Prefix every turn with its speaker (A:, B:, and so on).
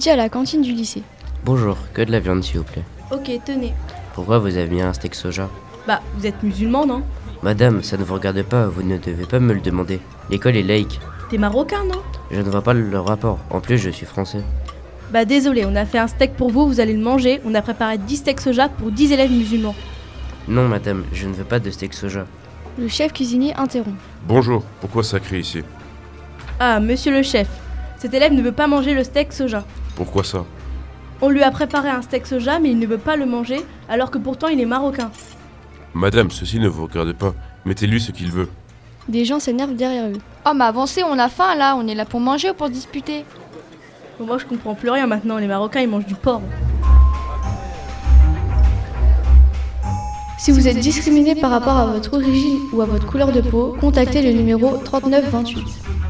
A: midi à la cantine du lycée.
B: Bonjour, que de la viande s'il vous plaît.
C: Ok, tenez.
B: Pourquoi vous avez mis un steak soja?
C: Bah, vous êtes musulman, non?
B: Madame, ça ne vous regarde pas, vous ne devez pas me le demander. L'école est laïque.
C: T'es marocain, non?
B: Je ne vois pas le rapport. En plus, je suis français.
C: Bah désolé, on a fait un steak pour vous, vous allez le manger. On a préparé 10 steaks soja pour 10 élèves musulmans.
B: Non, madame, je ne veux pas de steak soja.
A: Le chef cuisinier interrompt.
D: Bonjour, pourquoi ça crie ici?
C: Ah, monsieur le chef, cet élève ne veut pas manger le steak soja.
D: Pourquoi ça?
C: On lui a préparé un steak soja, mais il ne veut pas le manger, alors que pourtant il est marocain.
D: Madame, ceci ne vous regarde pas. Mettez-lui ce qu'il veut.
A: Des gens s'énervent derrière eux.
E: Oh mais avancez, on a faim là, on est là pour manger ou pour disputer?
C: Bon, moi je comprends plus rien maintenant, les Marocains ils mangent du porc.
A: Si vous êtes discriminé par rapport à votre origine ou à votre couleur de peau, contactez le numéro 3928.